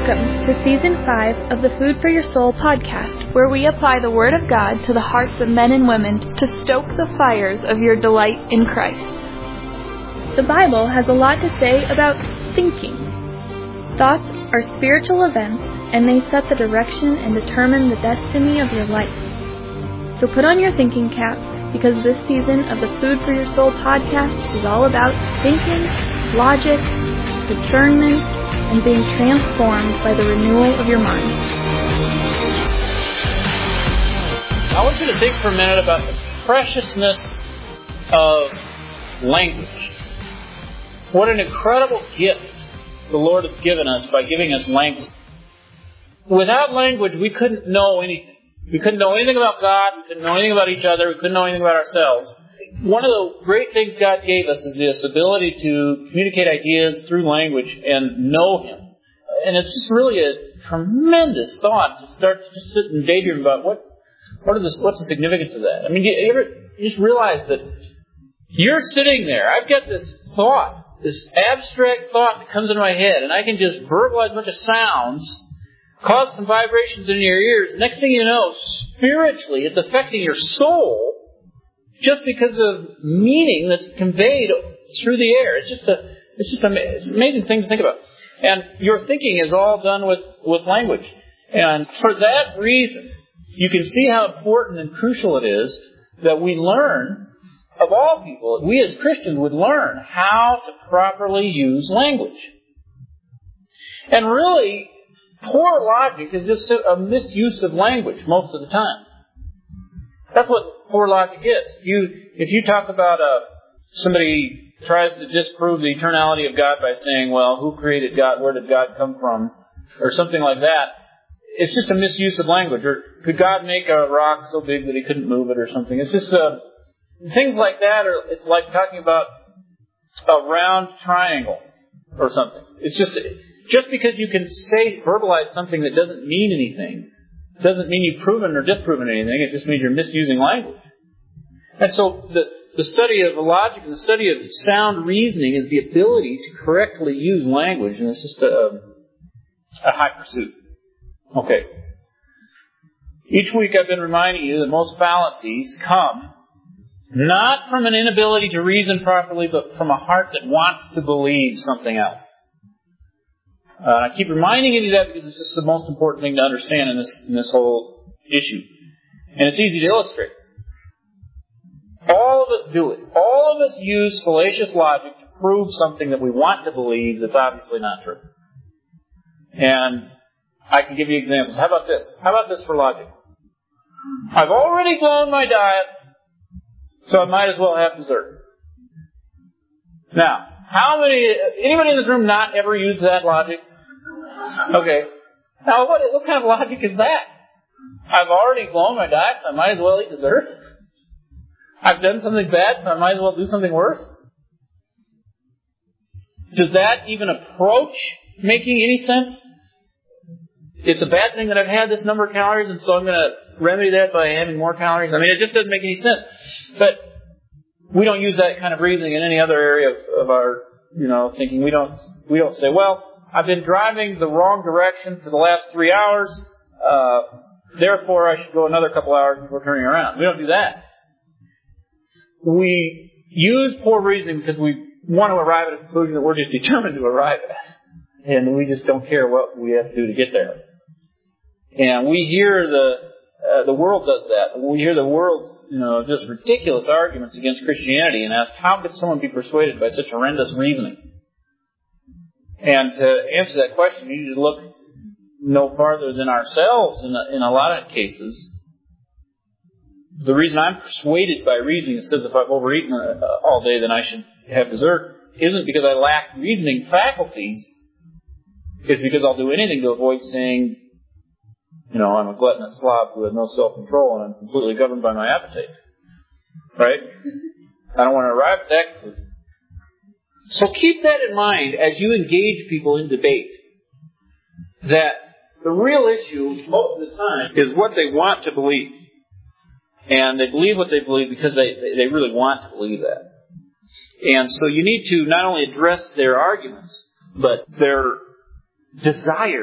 Welcome to Season 5 of the Food for Your Soul podcast, where we apply the Word of God to the hearts of men and women to stoke the fires of your delight in Christ. The Bible has a lot to say about thinking. Thoughts are spiritual events, and they set the direction and determine the destiny of your life. So put on your thinking cap, because this season of the Food for Your Soul podcast is all about thinking, logic, discernment, and being transformed by the renewal of your mind. I want you to think for a minute about the preciousness of language. What an incredible gift the Lord has given us by giving us language. Without language, we couldn't know anything. We couldn't know anything about God. We couldn't know anything about each other. We couldn't know anything about ourselves. One of the great things God gave us is this ability to communicate ideas through language and know Him. And it's just really a tremendous thought to start to just sit and daydream about what's the significance of that. I mean, you ever just realize that you're sitting there. I've got this thought, this abstract thought that comes into my head, and I can just verbalize a bunch of sounds, cause some vibrations in your ears. Next thing you know, spiritually, it's affecting your soul just because of meaning that's conveyed through the air. It's an amazing thing to think about. And your thinking is all done with language. And for that reason, you can see how important and crucial it is that we learn, of all people, we as Christians would learn how to properly use language. And really, poor logic is just a misuse of language most of the time. That's what poor logic is. If you talk about somebody tries to disprove the eternality of God by saying, well, who created God? Where did God come from? Or something like that. It's just a misuse of language. Or could God make a rock so big that He couldn't move it or something? It's just things like that. It's like talking about a round triangle or something. It's just because you can verbalize something that doesn't mean anything, doesn't mean you've proven or disproven anything. It just means you're misusing language. And so the study of logic and the study of sound reasoning is the ability to correctly use language, and it's just a high pursuit. Okay. Each week I've been reminding you that most fallacies come not from an inability to reason properly, but from a heart that wants to believe something else. I keep reminding you of that because it's just the most important thing to understand in this whole issue. And it's easy to illustrate. All of us do it. All of us use fallacious logic to prove something that we want to believe that's obviously not true. And I can give you examples. How about this? How about this for logic? I've already blown my diet, so I might as well have dessert. Now, anybody in this room not ever used that logic? Okay. Now, what kind of logic is that? I've already blown my diet, so I might as well eat dessert? I've done something bad, so I might as well do something worse? Does that even approach making any sense? It's a bad thing that I've had this number of calories, and so I'm going to remedy that by having more calories. I mean, it just doesn't make any sense. But we don't use that kind of reasoning in any other area of our, thinking. We don't say, well, I've been driving the wrong direction for the last 3 hours, therefore I should go another couple hours before turning around. We don't do that. We use poor reasoning because we want to arrive at a conclusion that we're just determined to arrive at. And we just don't care what we have to do to get there. And we hear the world does that. We hear the world's, just ridiculous arguments against Christianity and ask, how could someone be persuaded by such horrendous reasoning? And to answer that question, you need to look no farther than ourselves in a lot of cases. The reason I'm persuaded by reasoning that says if I've overeaten all day, then I should have dessert, isn't because I lack reasoning faculties. It's because I'll do anything to avoid saying, I'm a gluttonous slob who has no self-control and I'm completely governed by my appetite. Right? I don't want to arrive at that conclusion. So keep that in mind as you engage people in debate. That the real issue most of the time is what they want to believe. And they believe what they believe because they really want to believe that. And so you need to not only address their arguments, but their desire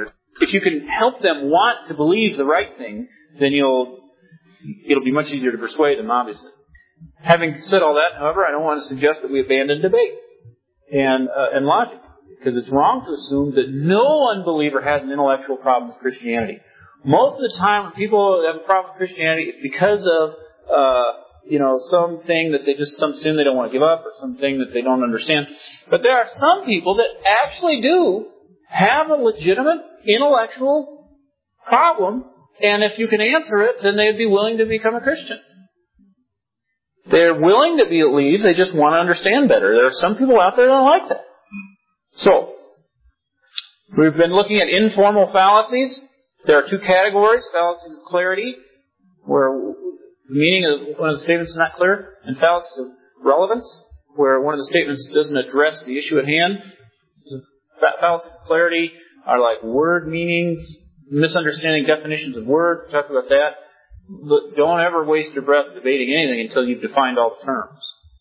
if you can help them want to believe the right thing, then it'll be much easier to persuade them, obviously. Having said all that, however, I don't want to suggest that we abandon debate and logic, because it's wrong to assume that no unbeliever has an intellectual problem with Christianity. Most of the time when people have a problem with Christianity, it's because of something that some sin they don't want to give up, or something that they don't understand. But there are some people that actually do have a legitimate intellectual problem, and if you can answer it, then they'd be willing to become a Christian. They're willing to believe, they just want to understand better. There are some people out there that don't like that. So, we've been looking at informal fallacies. There are two categories: fallacies of clarity, where the meaning of one of the statements is not clear, and fallacies of relevance, where one of the statements doesn't address the issue at hand. Fallacies of clarity are like word meanings, misunderstanding definitions of words. We talked about that. But don't ever waste your breath debating anything until you've defined all the terms.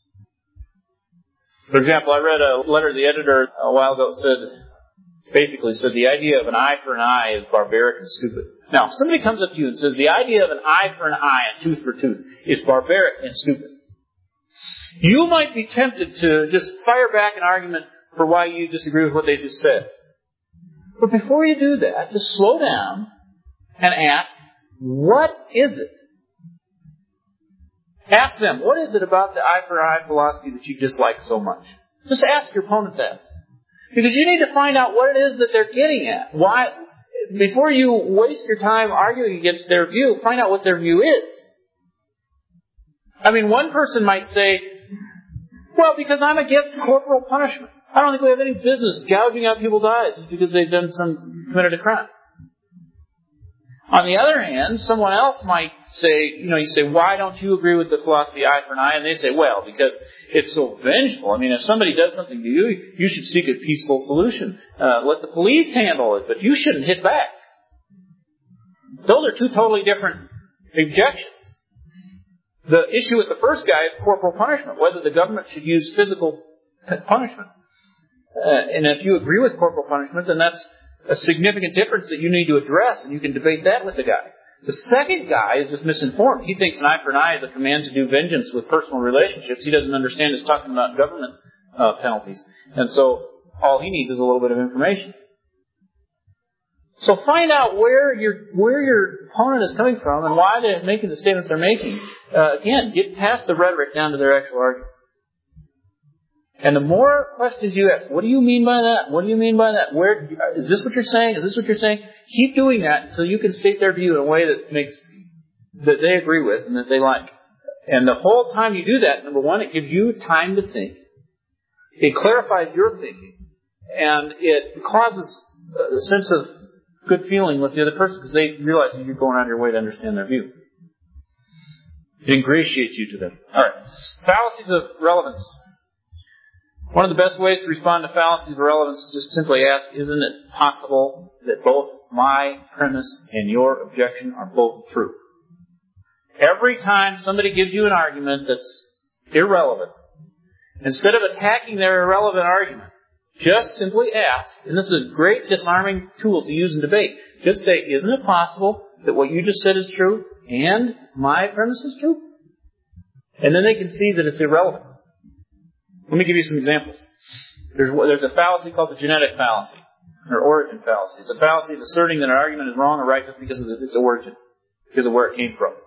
For example, I read a letter to the editor a while ago that basically said the idea of an eye for an eye is barbaric and stupid. Now, if somebody comes up to you and says the idea of an eye for an eye and tooth for tooth is barbaric and stupid, you might be tempted to just fire back an argument for why you disagree with what they just said. But before you do that, just slow down and ask, what is it? Ask them, what is it about the eye for eye philosophy that you dislike so much? Just ask your opponent that. Because you need to find out what it is that they're getting at. Why? Before you waste your time arguing against their view, find out what their view is. I mean, one person might say, well, because I'm against corporal punishment. I don't think we have any business gouging out people's eyes just because they've committed a crime. On the other hand, someone else might say, you say, why don't you agree with the philosophy eye for an eye? And they say, well, because it's so vengeful. I mean, if somebody does something to you, you should seek a peaceful solution. Let the police handle it, but you shouldn't hit back. Those are two totally different objections. The issue with the first guy is corporal punishment, whether the government should use physical punishment. And if you agree with corporal punishment, then that's a significant difference that you need to address, and you can debate that with the guy. The second guy is just misinformed. He thinks an eye for an eye is a command to do vengeance with personal relationships. He doesn't understand it's talking about government penalties. And so all he needs is a little bit of information. So find out where your opponent is coming from and why they're making the statements they're making. Again, get past the rhetoric down to their actual argument. And the more questions you ask, what do you mean by that? What do you mean by that? Where is this what you're saying? Is this what you're saying? Keep doing that until you can state their view in a way that they agree with and that they like. And the whole time you do that, number one, it gives you time to think. It clarifies your thinking. And it causes a sense of good feeling with the other person because they realize that you're going out of your way to understand their view. It ingratiates you to them. All right. Fallacies of relevance. One of the best ways to respond to fallacies of relevance is just simply ask, isn't it possible that both my premise and your objection are both true? Every time somebody gives you an argument that's irrelevant, instead of attacking their irrelevant argument, just simply ask, and this is a great disarming tool to use in debate, just say, isn't it possible that what you just said is true and my premise is true? And then they can see that it's irrelevant. Let me give you some examples. There's a fallacy called the genetic fallacy, or origin fallacy. It's a fallacy of asserting that an argument is wrong or right just because of its origin, because of where it came from.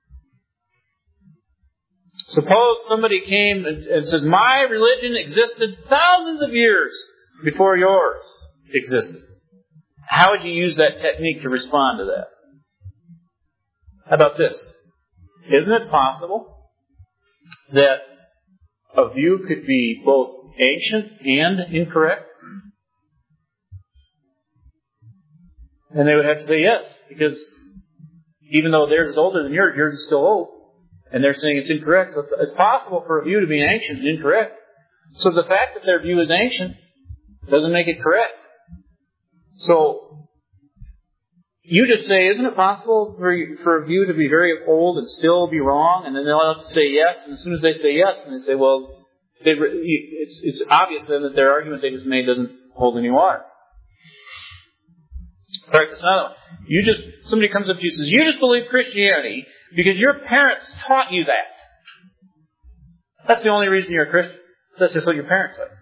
Suppose somebody came and says, my religion existed thousands of years before yours existed. How would you use that technique to respond to that? How about this? Isn't it possible that a view could be both ancient and incorrect? And they would have to say yes, because even though theirs is older than yours is still old. And they're saying it's incorrect. So it's possible for a view to be ancient and incorrect. So the fact that their view is ancient doesn't make it correct. So you just say, isn't it possible for a view to be very old and still be wrong? And then they'll have to say yes. And as soon as they say yes, and they say, well, it's obvious then that their argument they just made doesn't hold any water. Practice another one. Somebody comes up to you and says, you just believe Christianity because your parents taught you that. That's the only reason you're a Christian. That's just what your parents said.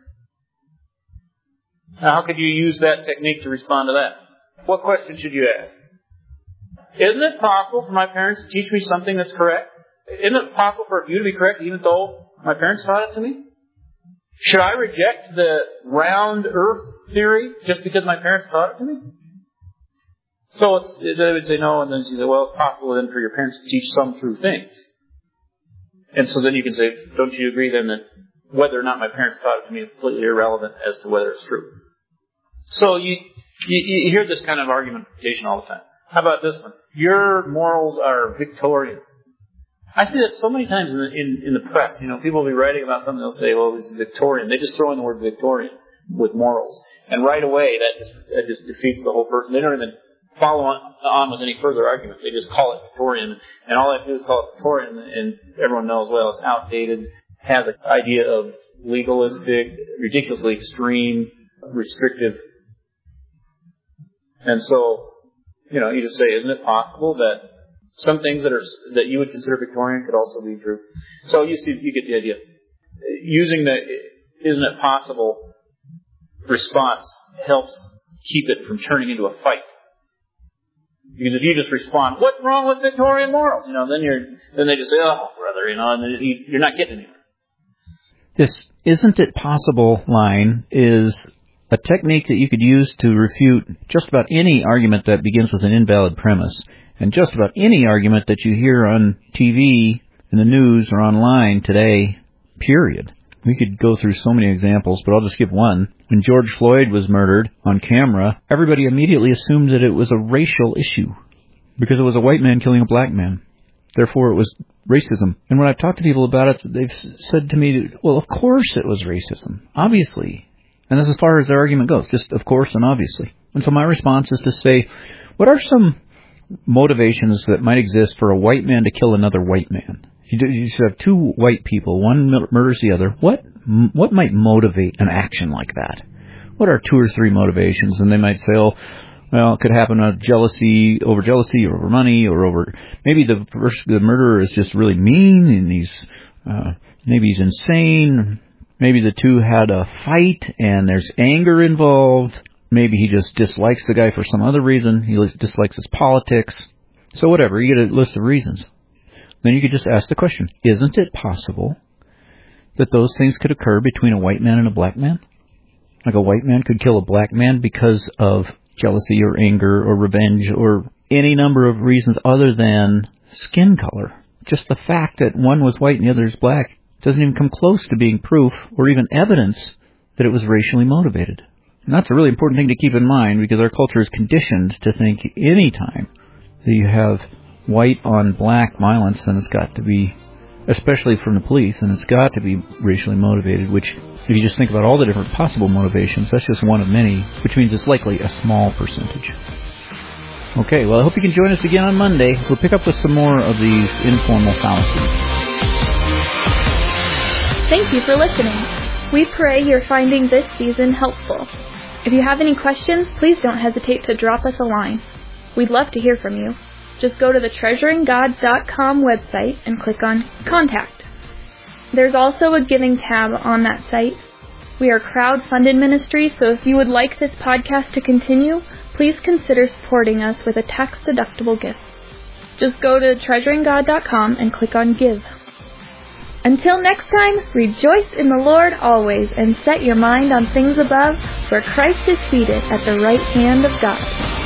Now, how could you use that technique to respond to that? What question should you ask? Isn't it possible for my parents to teach me something that's correct? Isn't it possible for you to be correct even though my parents taught it to me? Should I reject the round earth theory just because my parents taught it to me? So they would say no, and then you say, well, it's possible then for your parents to teach some true things. And so then you can say, don't you agree then that whether or not my parents taught it to me is completely irrelevant as to whether it's true? So you hear this kind of argumentation all the time. How about this one? Your morals are Victorian. I see that so many times in the press. People will be writing about something, they'll say, well, this is Victorian. They just throw in the word Victorian with morals. And right away, that just defeats the whole person. They don't even follow on with any further argument. They just call it Victorian. And all they have to do is call it Victorian, and everyone knows, well, it's outdated, has an idea of legalistic, ridiculously extreme, restrictive. And so, you just say, isn't it possible that some things that you would consider Victorian could also be true? So you get the idea. Using the "isn't it possible" response helps keep it from turning into a fight. Because if you just respond, "What's wrong with Victorian morals?" then they just say, "Oh, brother," and you're not getting anywhere. This "isn't it possible" line is a technique that you could use to refute just about any argument that begins with an invalid premise. And just about any argument that you hear on TV, in the news, or online today, period. We could go through so many examples, but I'll just give one. When George Floyd was murdered on camera, everybody immediately assumed that it was a racial issue because it was a white man killing a black man. Therefore, it was racism. And when I've talked to people about it, they've said to me, well, of course it was racism. Obviously. And that's as far as their argument goes. Just of course and obviously. And so my response is to say, what are some motivations that might exist for a white man to kill another white man? You should have two white people, one murders the other. What might motivate an action like that? What are two or three motivations? And they might say, oh, well, it could happen out of jealousy or over money, or over maybe the murderer is just really mean and maybe he's insane. Maybe the two had a fight and there's anger involved. Maybe he just dislikes the guy for some other reason. He dislikes his politics. So whatever, you get a list of reasons. Then you could just ask the question, isn't it possible that those things could occur between a white man and a black man? Like a white man could kill a black man because of jealousy or anger or revenge or any number of reasons other than skin color. Just the fact that one was white and the other is black doesn't even come close to being proof or even evidence that it was racially motivated. And that's a really important thing to keep in mind, because our culture is conditioned to think any time that you have white on black violence, then it's got to be, especially from the police, and it's got to be racially motivated, which if you just think about all the different possible motivations, that's just one of many, which means it's likely a small percentage. Okay, well, I hope you can join us again on Monday. We'll pick up with some more of these informal fallacies. Thank you for listening. We pray you're finding this season helpful. If you have any questions, please don't hesitate to drop us a line. We'd love to hear from you. Just go to the treasuringgod.com website and click on Contact. There's also a giving tab on that site. We are a crowd-funded ministry, so if you would like this podcast to continue, please consider supporting us with a tax-deductible gift. Just go to treasuringgod.com and click on Give. Until next time, rejoice in the Lord always and set your mind on things above, where Christ is seated at the right hand of God.